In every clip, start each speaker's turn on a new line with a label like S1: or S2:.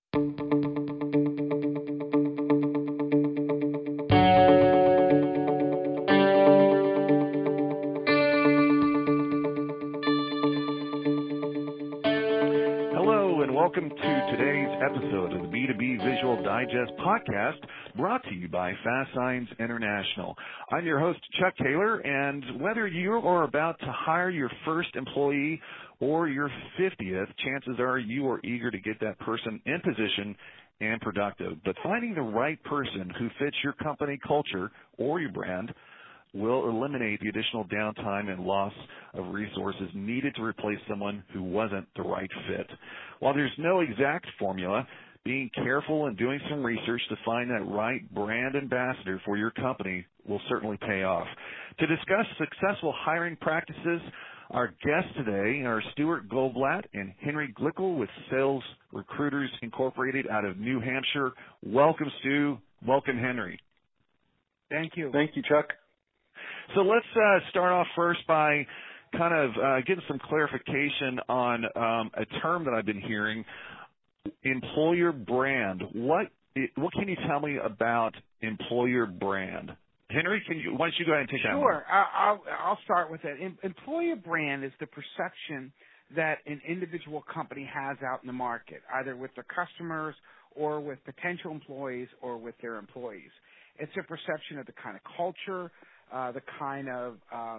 S1: Hello, and welcome to today's episode of the B2B Visual Digest podcast, brought to you by Fast Signs International. I'm your host, Chuck Taylor, and whether you are about to hire your first employee or your 50th, chances are you are eager to get that person in position and productive. But finding the right person who fits your company culture or your brand will eliminate the additional downtime and loss of resources needed to replace someone who wasn't the right fit. While there's no exact formula, being careful and doing some research to find that right brand ambassador for your company will certainly pay off. To discuss successful hiring practices, our guests today are Stuart Goldblatt and Henry Glickel with Sales Recruiters Incorporated out of New Hampshire. Welcome, Stu. Welcome, Henry.
S2: Thank you.
S3: Thank you, Chuck.
S1: So let's start off first by kind of getting some clarification on a term that I've been hearing, employer brand. What can you tell me about employer brand? Henry, why don't you go ahead and take that one?
S2: Sure. I'll start with it. Employer brand is the perception that an individual company has out in the market, either with their customers or with potential employees or with their employees. It's a perception of the kind of culture, the kind of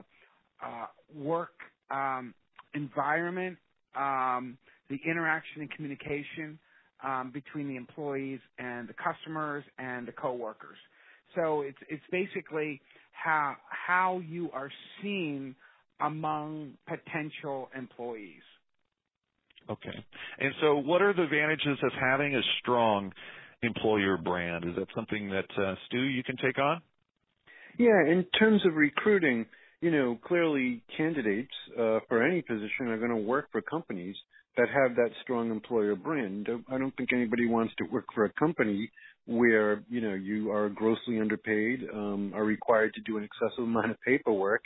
S2: work environment, the interaction and communication between the employees and the customers and the coworkers. So it's basically how you are seen among potential employees.
S1: Okay. And so what are the advantages of having a strong employer brand? Is that something that, Stu, you can take on?
S3: Yeah, in terms of recruiting, clearly candidates for any position are going to work for companies that have that strong employer brand. I don't think anybody wants to work for a company where, you are grossly underpaid, are required to do an excessive amount of paperwork.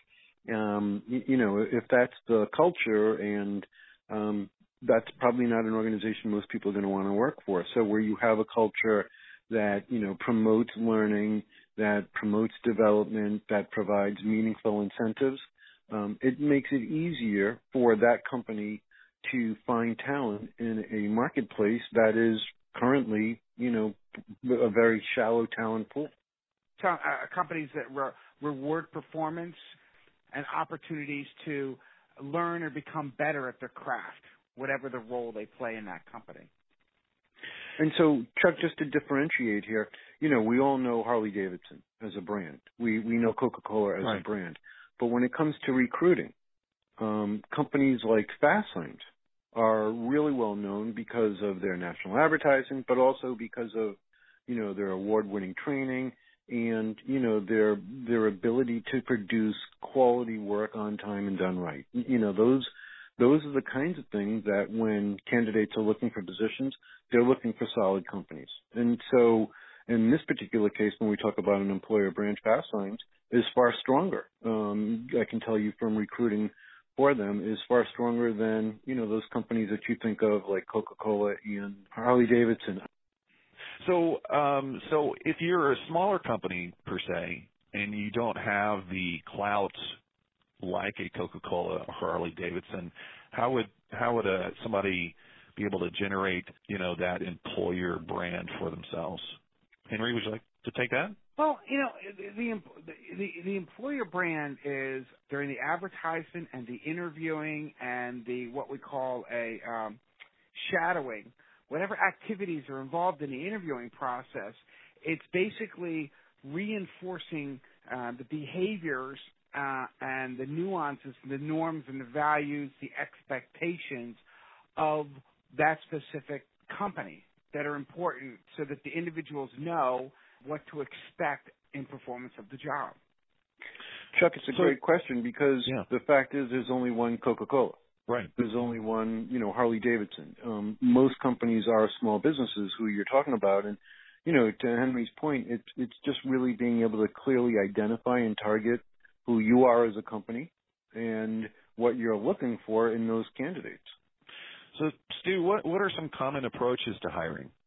S3: If that's the culture, and that's probably not an organization most people are going to want to work for. So where you have a culture that, promotes learning, that promotes development, that provides meaningful incentives, it makes it easier for that company to find talent in a marketplace that is currently, a very shallow talent pool.
S2: Companies that reward performance and opportunities to learn or become better at their craft, whatever the role they play in that company.
S3: And so, Chuck, just to differentiate here, we all know Harley-Davidson as a brand. We know Coca-Cola as a brand. But when it comes to recruiting, companies like Fast Signs are really well known because of their national advertising, but also because of, their award-winning training and, their ability to produce quality work on time and done right. Those are the kinds of things that when candidates are looking for positions, they're looking for solid companies. And so in this particular case, when we talk about an employer brand, Fast Signs is far stronger. I can tell you from recruiting for them is far stronger than, those companies that you think of like Coca-Cola and Harley-Davidson.
S1: So if you're a smaller company per se, and you don't have the clout like a Coca-Cola or Harley-Davidson, how would somebody be able to generate, that employer brand for themselves? Henry, would you like to take that?
S2: Well, the employer brand is during the advertisement and the interviewing and the what we call a shadowing, whatever activities are involved in the interviewing process. It's basically reinforcing the behaviors and the nuances, the norms and the values, the expectations of that specific company that are important so that the individuals know what to expect in performance of the job.
S3: Chuck, it's a great question because the fact is there's only one Coca-Cola.
S1: Right.
S3: There's only one, Harley-Davidson. Most companies are small businesses who you're talking about. And, to Henry's point, it's just really being able to clearly identify and target who you are as a company and what you're looking for in those candidates.
S1: So, Stu, what are some common approaches to hiring?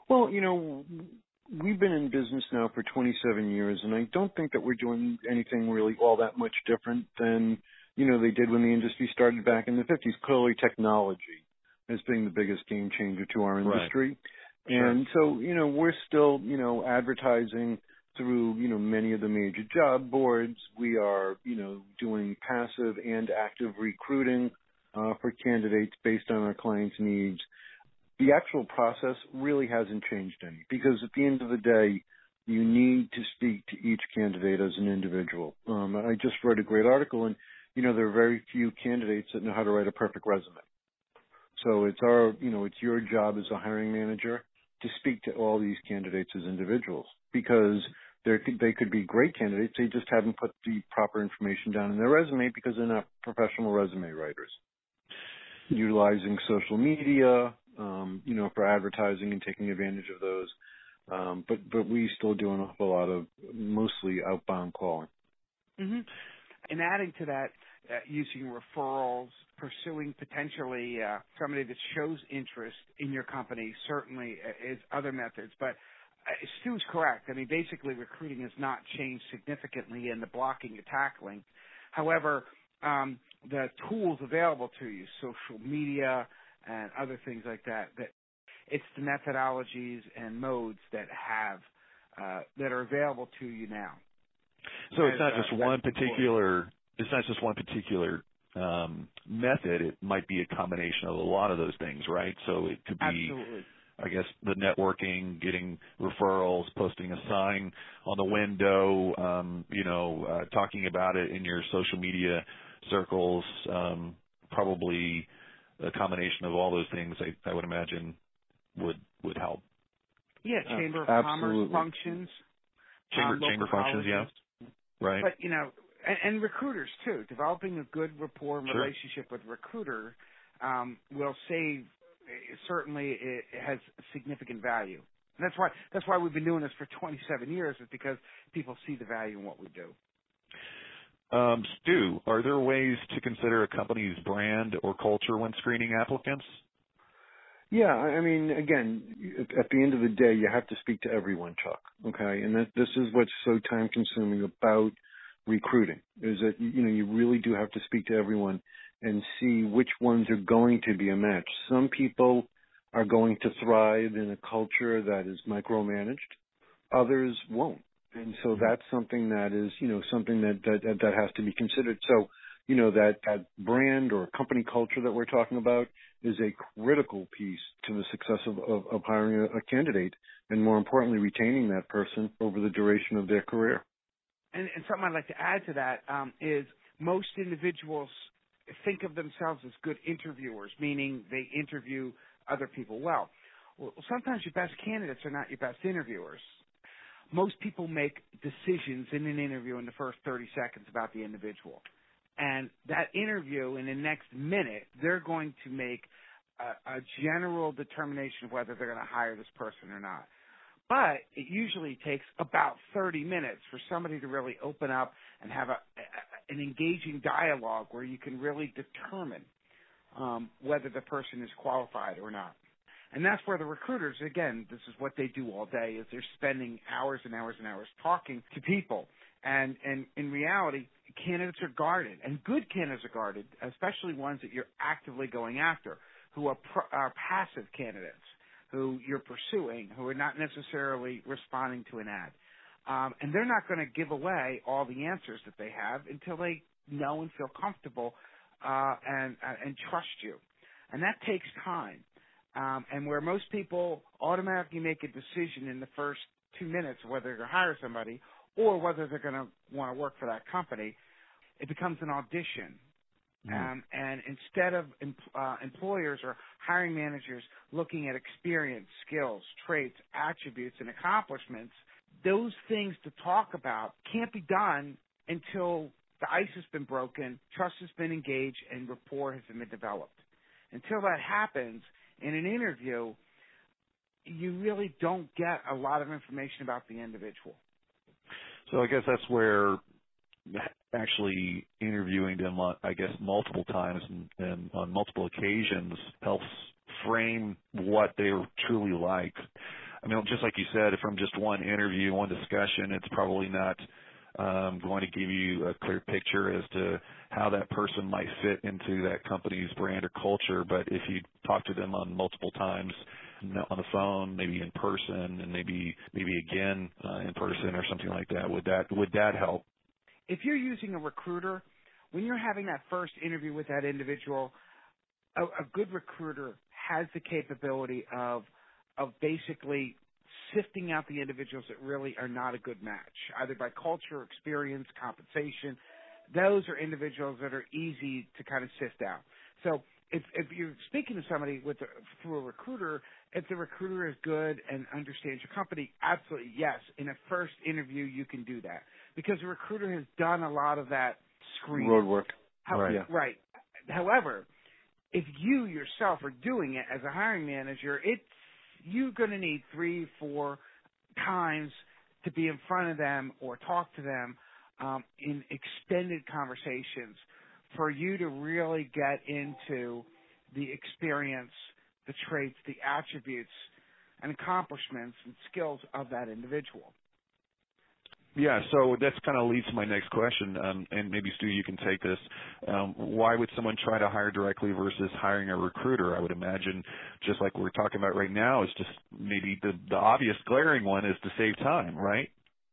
S3: Well, we've been in business now for 27 years, and I don't think that we're doing anything really all that much different than, they did when the industry started back in the 50s. Clearly, technology has been the biggest game changer to our industry.
S1: Right. Sure.
S3: And so, we're still, advertising through, many of the major job boards. We are, doing passive and active recruiting for candidates based on our clients' needs. The actual process really hasn't changed any, because at the end of the day, you need to speak to each candidate as an individual. I just read a great article, and, there are very few candidates that know how to write a perfect resume. So it's it's your job as a hiring manager to speak to all these candidates as individuals, because they could be great candidates. They just haven't put the proper information down in their resume because they're not professional resume writers. Utilizing social media, for advertising and taking advantage of those. But we still do an awful lot of mostly outbound calling.
S2: Mm-hmm. And adding to that, using referrals, pursuing potentially somebody that shows interest in your company certainly is other methods. But Stu's correct. I mean, basically recruiting has not changed significantly in the blocking and tackling. However, the tools available to you, social media and other things like that it's the methodologies and modes that are available to you now.
S1: So it's not just one particular. It's not just one particular method. It might be a combination of a lot of those things, right? So it could be,
S2: absolutely,
S1: I guess, the networking, getting referrals, posting a sign on the window, talking about it in your social media circles. Probably a combination of all those things, I would imagine, would help.
S2: Yeah, Chamber of
S3: Absolutely.
S2: Commerce functions.
S1: Chamber functions, yeah. Right.
S2: But, and recruiters, too. Developing a good rapport and
S1: Sure.
S2: relationship with recruiter will save, certainly it has significant value. And that's why we've been doing this for 27 years, is because people see the value in what we do.
S1: Stu, are there ways to consider a company's brand or culture when screening applicants?
S3: Yeah, I mean, again, at the end of the day, you have to speak to everyone, Chuck. Okay, and this is what's so time-consuming about recruiting, is that you really do have to speak to everyone and see which ones are going to be a match. Some people are going to thrive in a culture that is micromanaged. Others won't. And so that's something that is, something that has to be considered. So, that brand or company culture that we're talking about is a critical piece to the success of hiring a candidate, and more importantly, retaining that person over the duration of their career.
S2: And something I'd like to add to that is most individuals think of themselves as good interviewers, meaning they interview other people well. Well, sometimes your best candidates are not your best interviewers. Most people make decisions in an interview in the first 30 seconds about the individual. And that interview, in the next minute, they're going to make a general determination of whether they're going to hire this person or not. But it usually takes about 30 minutes for somebody to really open up and have an engaging dialogue where you can really determine whether the person is qualified or not. And that's where the recruiters, again, this is what they do all day, is they're spending hours and hours and hours talking to people. And in reality, candidates are guarded, and good candidates are guarded, especially ones that you're actively going after, who are passive candidates, who you're pursuing, who are not necessarily responding to an ad. And they're not going to give away all the answers that they have until they know and feel comfortable and trust you. And that takes time. And where most people automatically make a decision in the first 2 minutes of whether they're going to hire somebody or whether they're going to want to work for that company, it becomes an audition. And instead of employers or hiring managers looking at experience, skills, traits, attributes, and accomplishments, those things to talk about can't be done until the ice has been broken, trust has been engaged, and rapport has been developed. Until that happens, in an interview, you really don't get a lot of information about the individual.
S1: So I guess that's where actually interviewing them, I guess, multiple times and on multiple occasions helps frame what they're truly like. I mean, just like you said, from just one interview, one discussion, it's probably not going to give you a clear picture as to how that person might fit into that company's brand or culture. But if you talk to them on multiple times, on the phone, maybe in person, and maybe again in person or something like that, would that help?
S2: If you're using a recruiter, when you're having that first interview with that individual, a good recruiter has the capability of basically sifting out the individuals that really are not a good match, either by culture, experience, compensation. Those are individuals that are easy to kind of sift out. So if you're speaking to somebody through a recruiter, if the recruiter is good and understands your company, absolutely yes. In a first interview, you can do that because the recruiter has done a lot of that screening.
S3: Road work.
S2: Right. However, if you yourself are doing it as a hiring manager, you're going to need 3-4 times to be in front of them or talk to them in extended conversations for you to really get into the experience, the traits, the attributes, and accomplishments and skills of that individual.
S1: Yeah, so that's kind of leads to my next question, and maybe, Stu, you can take this. Why would someone try to hire directly versus hiring a recruiter? I would imagine, just like we're talking about right now, is just maybe the obvious glaring one is to save time, right?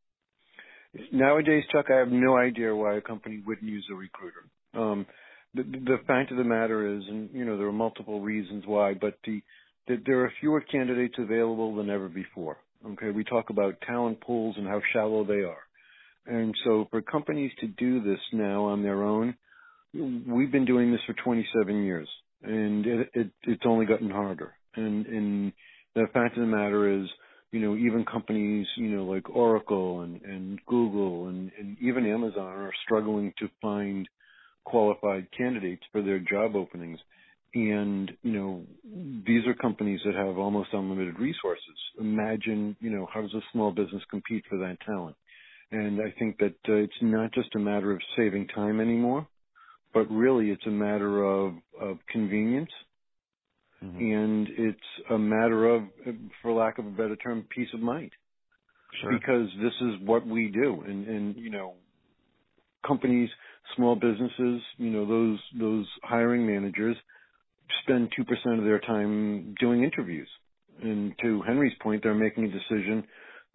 S3: Nowadays, Chuck, I have no idea why a company wouldn't use a recruiter. The fact of the matter is, and there are multiple reasons why, but there are fewer candidates available than ever before. Okay, we talk about talent pools and how shallow they are. And so for companies to do this now on their own, we've been doing this for 27 years, and it's only gotten harder. And the fact of the matter is, even companies, like Oracle and Google and even Amazon are struggling to find qualified candidates for their job openings. And, these are companies that have almost unlimited resources. Imagine, how does a small business compete for that talent? And I think that it's not just a matter of saving time anymore, but really it's a matter of convenience. Mm-hmm. And it's a matter of, for lack of a better term, peace of mind. Sure. Because this is what we do. And companies, small businesses, those hiring managers spend 2% of their time doing interviews. And to Henry's point, they're making a decision,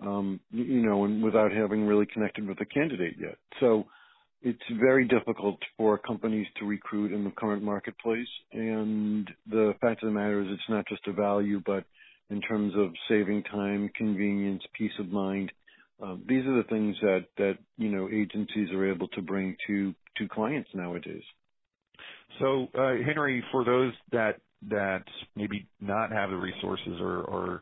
S3: and without having really connected with the candidate yet. So it's very difficult for companies to recruit in the current marketplace. And the fact of the matter is it's not just a value, but in terms of saving time, convenience, peace of mind, these are the things that agencies are able to bring to clients nowadays.
S1: So, Henry, for those that maybe not have the resources or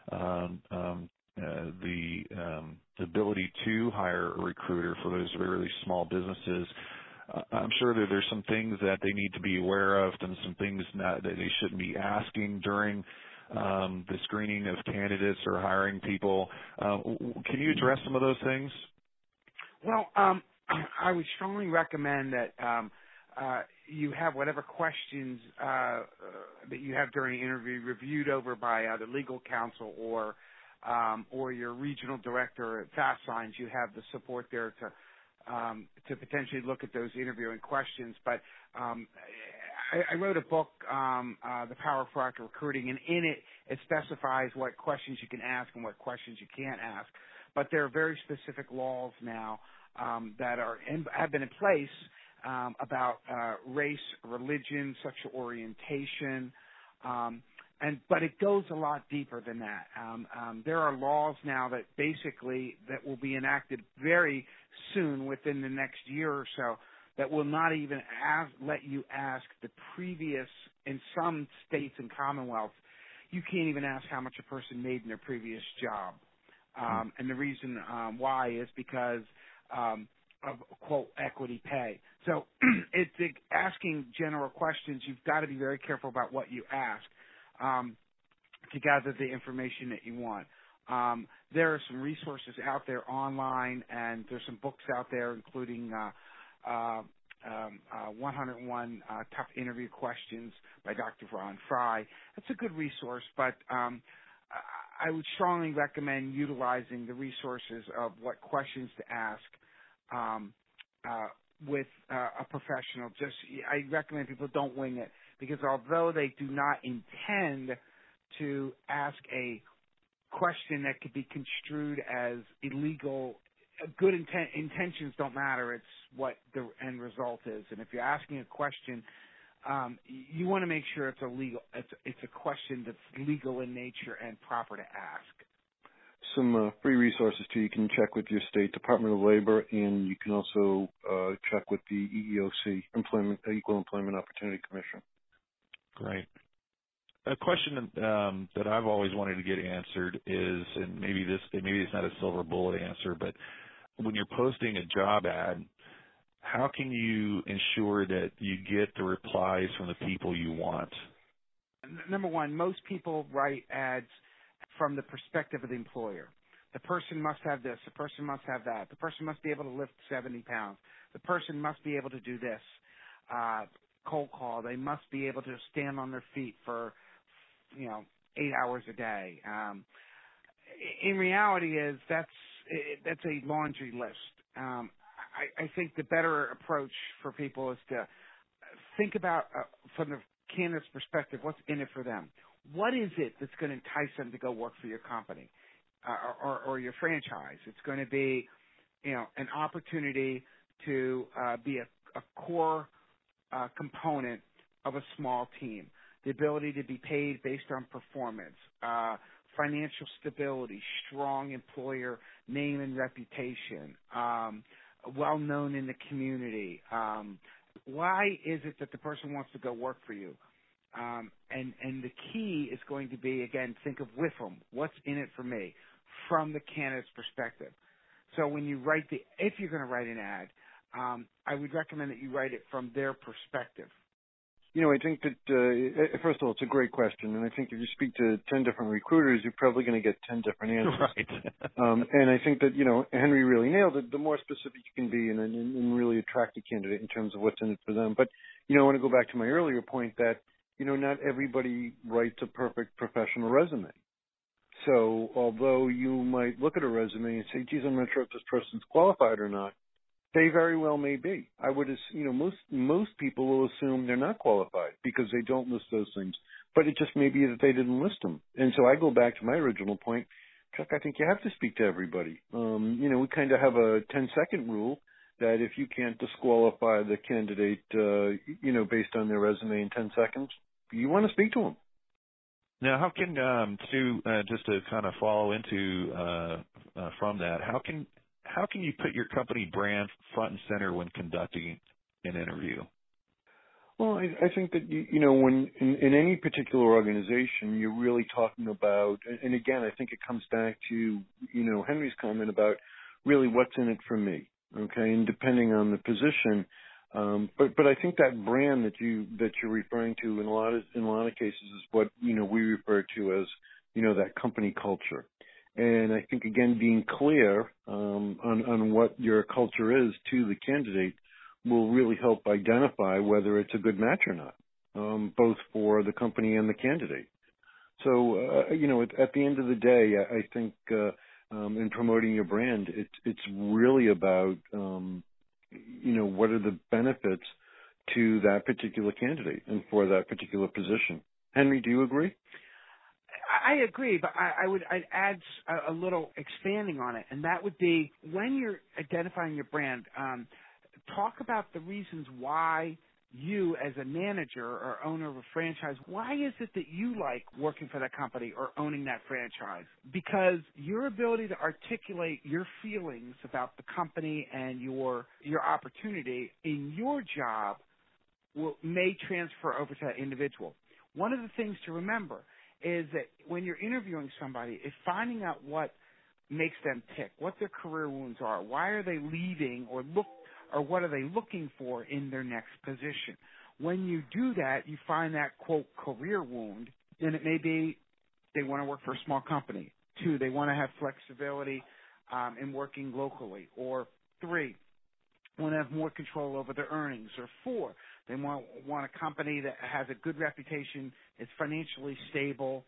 S1: the ability to hire a recruiter for those really small businesses, I'm sure that there's some things that they need to be aware of and some things that they shouldn't be asking during the screening of candidates or hiring people. Can you address some of those things?
S2: Well, I would strongly recommend that you have whatever questions that you have during the interview reviewed over by either legal counsel or your regional director at Fast Signs. You have the support there to potentially look at those interviewing questions. But I wrote a book, The Power of Proactive Recruiting, and in it specifies what questions you can ask and what questions you can't ask. But there are very specific laws now that have been in place about race, religion, sexual orientation, but it goes a lot deeper than that. There are laws now that will be enacted very soon, within the next year or so, that will not even let you ask the previous. In some states and commonwealths, you can't even ask how much a person made in their previous job, and the reason why is because of, quote, equity pay. So it's asking general questions. You've got to be very careful about what you ask to gather the information that you want. There are some resources out there online, and there's some books out there, including 101 Tough Interview Questions by Dr. Ron Fry. That's a good resource, but I I would strongly recommend utilizing the resources of what questions to ask with a professional. I recommend people don't wing it, because although they do not intend to ask a question that could be construed as illegal, good intentions don't matter. It's what the end result is. And if you're asking a question, you want to make sure it's it's a question that's legal in nature and proper to ask.
S3: Some free resources too. You can check with your state Department of Labor, and you can also check with the EEOC, Equal Employment Opportunity Commission.
S1: Great. A question that I've always wanted to get answered is, and maybe it's not a silver bullet answer, but when you're posting a job ad, how can you ensure that you get the replies from the people you want?
S2: Number one, most people write ads from the perspective of the employer. The person must have this. The person must have that. The person must be able to lift 70 pounds. The person must be able to do this. Cold call. They must be able to stand on their feet for 8 hours a day. In reality, that's a laundry list. I think the better approach for people is to think about, from the candidate's perspective, what's in it for them. What is it that's going to entice them to go work for your company or your franchise? It's going to be, an opportunity to be a core component of a small team. The ability to be paid based on performance, financial stability, strong employer name and reputation, well known in the community. Why is it that the person wants to go work for you? And the key is going to be, again, think of with them. What's in it for me from the candidate's perspective? So when you if you're going to write an ad, I would recommend that you write it from their perspective.
S3: I think that, first of all, it's a great question. And I think if you speak to 10 different recruiters, you're probably going to get 10 different answers.
S1: Right.
S3: And I think that, Henry really nailed it. The more specific you can be and really attract a candidate in terms of what's in it for them. But, I want to go back to my earlier point that, not everybody writes a perfect professional resume. So although you might look at a resume and say, geez, I'm not sure if this person's qualified or not, they very well may be. I would, most people will assume they're not qualified because they don't list those things. But it just may be that they didn't list them. And so I go back to my original point, Chuck. I think you have to speak to everybody. We kind of have a 10-second rule that if you can't disqualify the candidate, based on their resume in 10 seconds, you want to speak to them.
S1: Now, how can Stu, just to kind of follow into from that, how can you put your company brand front and center when conducting an interview?
S3: Well, I think that, when in any particular organization, you're really talking about, and again, I think it comes back to, Henry's comment about really what's in it for me, okay, and depending on the position. But I think that brand that you're referring to in a lot of cases is what, we refer to as, that company culture. And I think, again, being clear on what your culture is to the candidate will really help identify whether it's a good match or not, both for the company and the candidate. So, at the end of the day, I think in promoting your brand, it's really about, what are the benefits to that particular candidate and for that particular position. Henry, do you agree?
S2: I agree, but I'd add a little expanding on it, and that would be when you're identifying your brand, talk about the reasons why you as a manager or owner of a franchise, why is it that you like working for that company or owning that franchise? Because your ability to articulate your feelings about the company and your opportunity in your job may transfer over to that individual. One of the things to remember is that when you're interviewing somebody, is finding out what makes them tick, what their career wounds are, why are they leaving, or what are they looking for in their next position. When you do that, you find that, quote, career wound, then it may be they want to work for a small company. 2, they want to have flexibility in working locally. Or 3, want to have more control over their earnings. Or 4, they want a company that has a good reputation, is financially stable,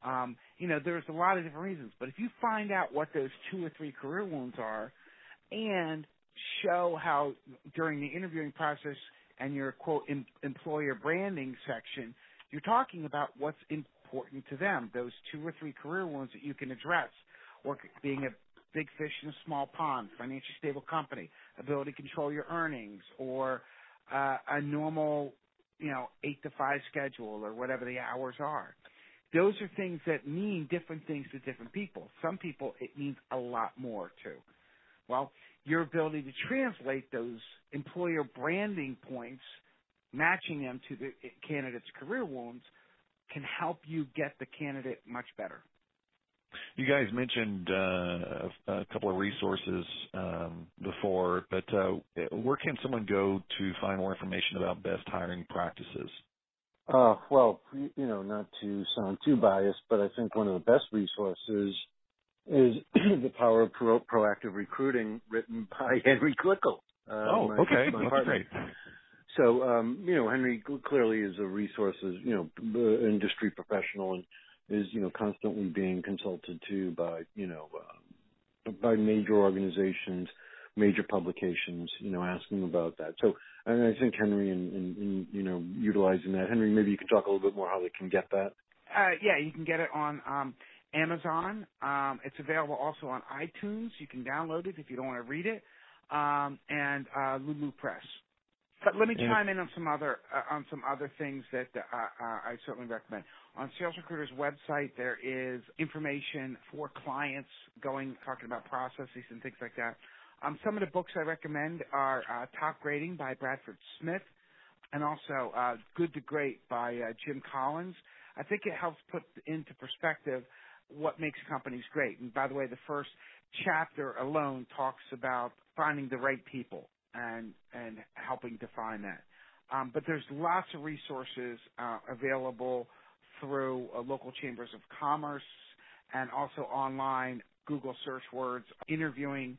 S2: There's a lot of different reasons. But if you find out what those 2 or 3 career wounds are and show how during the interviewing process and your, quote, employer branding section, you're talking about what's important to them, those 2 or 3 career wounds that you can address, or being a big fish in a small pond, financially stable company, ability to control your earnings, or a normal, 8 to 5 schedule or whatever the hours are. Those are things that mean different things to different people. Some people, it means a lot more to. Well, your ability to translate those employer branding points, matching them to the candidate's career wounds, can help you get the candidate much better.
S1: You guys mentioned a couple of resources before, but where can someone go to find more information about best hiring practices?
S3: Well, not to sound too biased, but I think one of the best resources is The Power of Proactive Recruiting, written by Henry Klickel.
S1: Okay. That's great.
S3: So, Henry clearly is a resources, industry professional, and is, constantly being consulted to by, by major organizations, major publications, asking about that. So, and I think Henry, in utilizing that. Henry, maybe you can talk a little bit more how they can get that.
S2: Yeah, you can get it on Amazon. It's available also on iTunes. You can download it if you don't want to read it, and Lulu Press. But let me chime in on some other things that I certainly recommend. On Sales Recruiter's website, there is information for clients talking about processes and things like that. Some of the books I recommend are Top Grading by Bradford Smith, and also Good to Great by Jim Collins. I think it helps put into perspective what makes companies great. And by the way, the first chapter alone talks about finding the right people and helping define that. But there's lots of resources available through local chambers of commerce and also online Google search words, interviewing,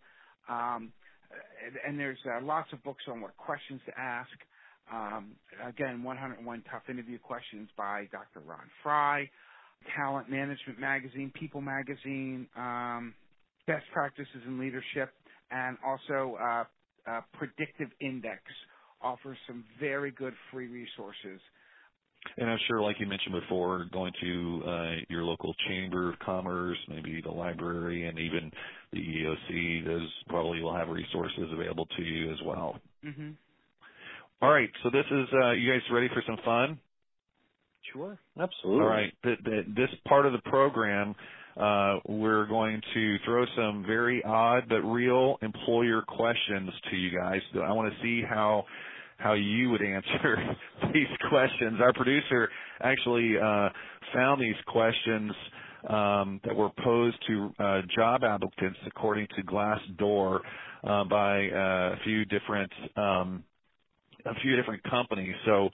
S2: and there's lots of books on what questions to ask. Again, 101 Tough Interview Questions by Dr. Ron Fry, Talent Management Magazine, People Magazine, Best Practices in Leadership, and also Predictive Index offers some very good free resources.
S1: And I'm sure, like you mentioned before, going to your local chamber of commerce, maybe the library, and even the EEOC, those probably will have resources available to you as well.
S2: Mm-hmm.
S1: All right, so this is, you guys ready for some fun?
S3: Sure, absolutely.
S1: All right, this part of the program, we're going to throw some very odd but real employer questions to you guys. So I want to see how you would answer these questions. Our producer actually found these questions that were posed to job applicants according to Glassdoor by a few different companies. So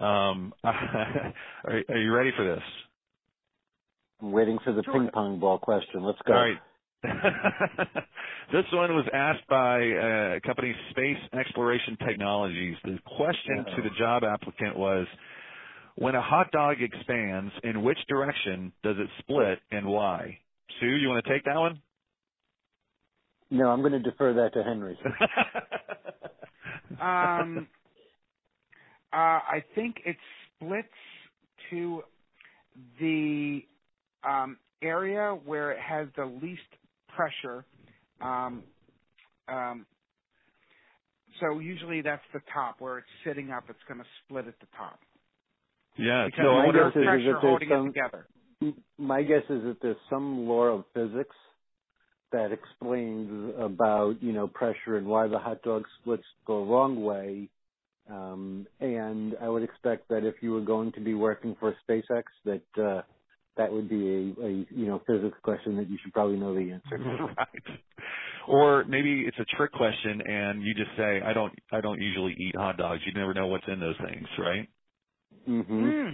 S1: are you ready for this?
S3: I'm waiting for the ping pong ball question. Let's go.
S1: All right. This one was asked by company Space Exploration Technologies. The question to the job applicant was, when a hot dog expands, in which direction does it split and why? Sue, you want to take that one?
S3: No, I'm going to defer that to Henry.
S2: I think it splits to the area where it has the least pressure. So usually that's the top where it's sitting up. It's going to split at the top.
S1: Yeah.
S2: Because my guess is that holding it together.
S3: My guess is that there's some law of physics that explains about pressure and why the hot dog splits the wrong way. And I would expect that if you were going to be working for SpaceX, that would be a physics question that you should probably know the answer.
S1: Right. Or maybe it's a trick question and you just say, I don't usually eat hot dogs. You never know what's in those things, right?
S3: Mm-hmm.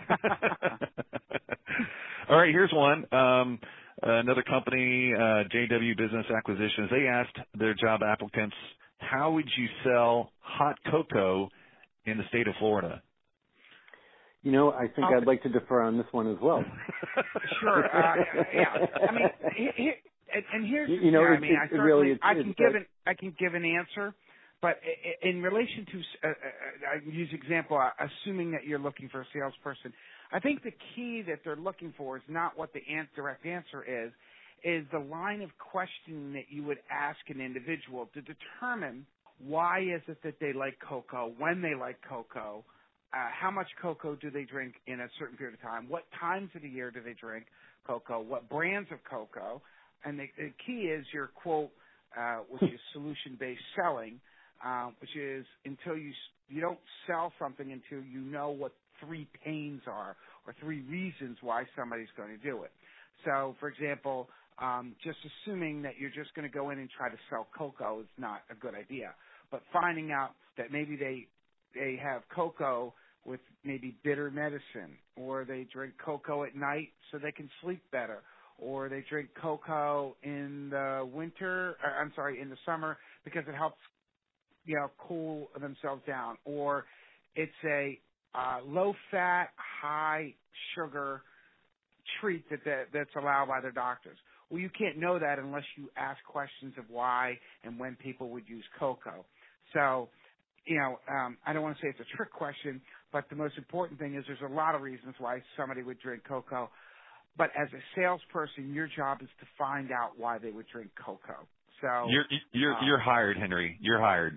S1: All right, here's one. Another company, JW Business Acquisitions, they asked their job applicants, how would you sell hot cocoa in the state of Florida?
S3: I think I'd like to defer on this one as well.
S2: Sure. Yeah. I mean, and here's I can give an answer, but in relation to I use example, assuming that you're looking for a salesperson, I think the key that they're looking for is not what the direct answer is the line of questioning that you would ask an individual to determine why is it that they like cocoa, when they like cocoa, how much cocoa do they drink in a certain period of time, what times of the year do they drink cocoa, what brands of cocoa, and the key is your quote, which is solution-based selling, which is until you don't sell something until you know what 3 pains are or 3 reasons why somebody's going to do it. So, for example, just assuming that you're just going to go in and try to sell cocoa is not a good idea. But finding out that maybe they have cocoa with maybe bitter medicine, or they drink cocoa at night so they can sleep better, or they drink cocoa in the in the summer because it helps, cool themselves down, or it's a low-fat, high-sugar treat that's allowed by their doctors. Well, you can't know that unless you ask questions of why and when people would use cocoa. So, I don't want to say it's a trick question, but the most important thing is there's a lot of reasons why somebody would drink cocoa. But as a salesperson, your job is to find out why they would drink cocoa. So
S1: you're hired, Henry. You're hired.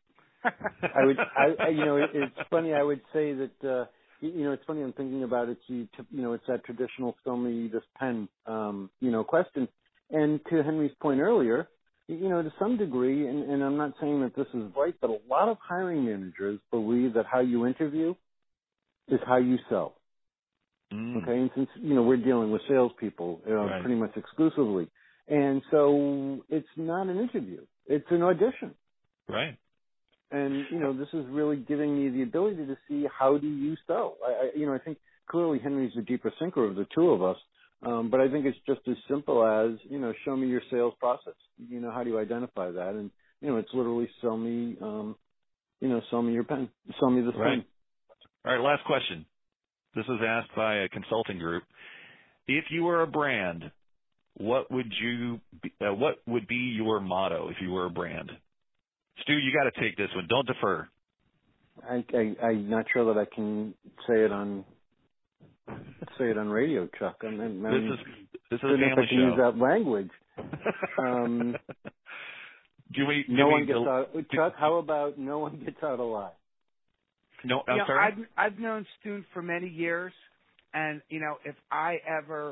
S3: It's funny. I would say that it's funny. I'm thinking about it. It's that traditional "sell me this pen," question. And to Henry's point earlier, to some degree, and I'm not saying that this is right, but a lot of hiring managers believe that how you interview is how you sell. Okay, and since we're dealing with salespeople,
S1: right.
S3: pretty much exclusively, and so it's not an interview; it's an audition.
S1: Right.
S3: And this is really giving me the ability to see how do you sell. I think clearly Henry's the deeper thinker of the two of us, but I think it's just as simple as show me your sales process. How do you identify that? And it's literally sell me your pen, sell me this pen.
S1: All right, last question. This was asked by a consulting group. If you were a brand, what would be your motto if you were a brand? Stu, you got to take this one. Don't defer.
S3: I'm not sure that I can say it on radio, Chuck.
S1: This is a
S3: family
S1: show.
S3: I can use that language. Chuck, how about no one gets out alive?
S1: No, I'm sorry.
S2: I've known Stu for many years, and if I ever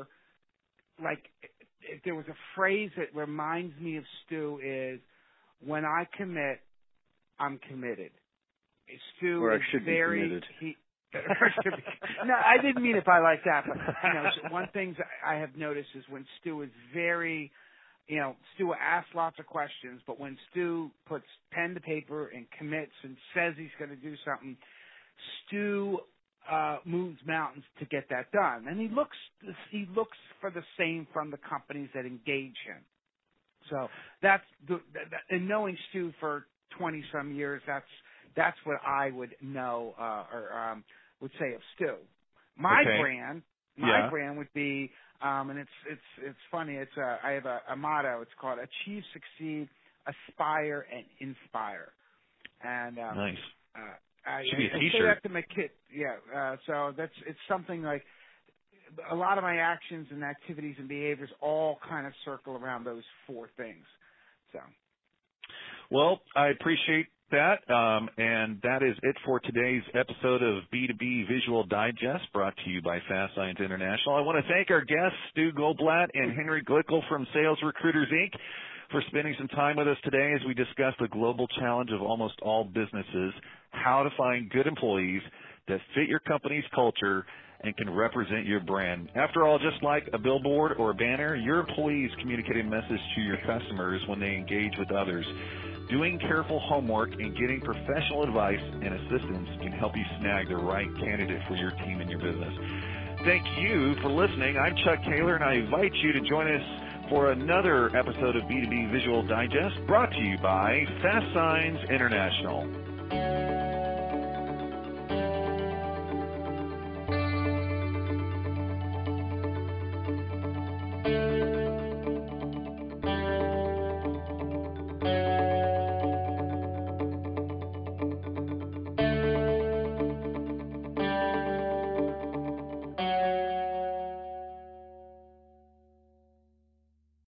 S2: if there was a phrase that reminds me of Stu is, when I commit, I'm committed. Stu
S3: or I
S2: is
S3: should
S2: very
S3: be committed.
S2: No, I didn't mean it by like that. But one thing I have noticed is when Stu is very, Stu asks lots of questions, but when Stu puts pen to paper and commits and says he's going to do something, Stu moves mountains to get that done. And he looks for the same from the companies that engage him. So and knowing Stu for 20 some years, that's what I would know or would say of Stu. My brand would be, and it's funny. I have a motto. It's called Achieve, Succeed, Aspire, and Inspire. And
S1: nice.
S2: I
S1: should be a T-shirt.
S2: say that to my kid. Yeah. So it's something like. A lot of my actions and activities and behaviors all kind of circle around those 4 things. So,
S1: well, I appreciate that, and that is it for today's episode of B2B Visual Digest, brought to you by Fast Science International. I want to thank our guests, Stu Goldblatt and Henry Glickel from Sales Recruiters, Inc., for spending some time with us today as we discuss the global challenge of almost all businesses, how to find good employees that fit your company's culture and can represent your brand. After all, just like a billboard or a banner, your employees communicate a message to your customers when they engage with others. Doing careful homework and getting professional advice and assistance can help you snag the right candidate for your team and your business. Thank you for listening. I'm Chuck Taylor, and I invite you to join us for another episode of B2B Visual Digest, brought to you by Fast Signs International.